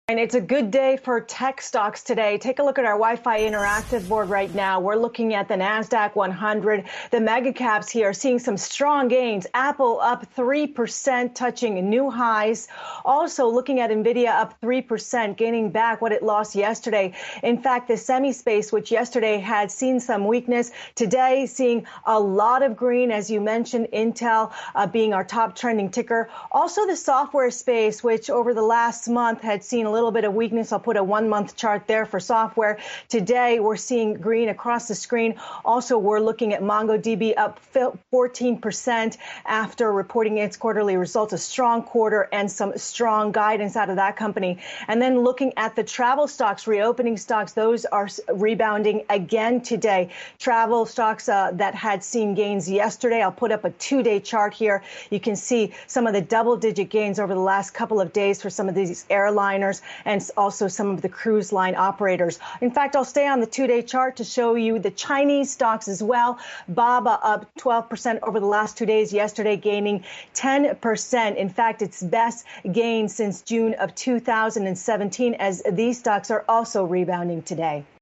And it's a good day for tech stocks today. Take a look at our Wi-Fi interactive board right now. We're looking at the NASDAQ 100. The mega caps here are seeing some strong gains. Apple up 3%, touching new highs. Also looking at Nvidia up 3%, gaining back what it lost yesterday. In fact, the semi space, which yesterday had seen some weakness, today seeing a lot of green, as you mentioned, Intel being our top trending ticker. Also the software space, which over the last month had seen a little bit of weakness. I'll put a 1-month chart there for software. Today, we're seeing green across the screen. Also, we're looking at MongoDB up 14% after reporting its quarterly results, a strong quarter and some strong guidance out of that company. And then looking at the travel stocks, reopening stocks, those are rebounding again today. Travel stocks that had seen gains yesterday. I'll put up a 2-day chart here. You can see some of the double-digit gains over the last couple of days for some of these airliners and also some of the cruise line operators. In fact, I'll stay on the 2-day chart to show you the Chinese stocks as well. BABA up 12% over the last 2 days. Yesterday, gaining 10%. In fact, its best gain since June of 2017, as these stocks are also rebounding today.